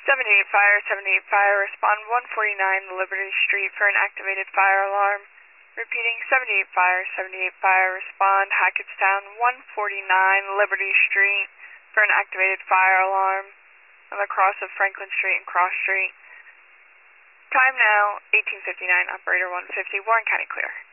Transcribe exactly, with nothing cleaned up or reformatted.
seventy-eight Fire, seventy-eight Fire, respond one forty-nine Liberty Street for an activated fire alarm. Repeating, seventy-eight Fire, seventy-eight Fire, respond Hackettstown one forty-nine Liberty Street for an activated fire alarm on the cross of Franklin Street and Cross Street. Time now, eighteen fifty-nine, operator one fifty, Warren County clear.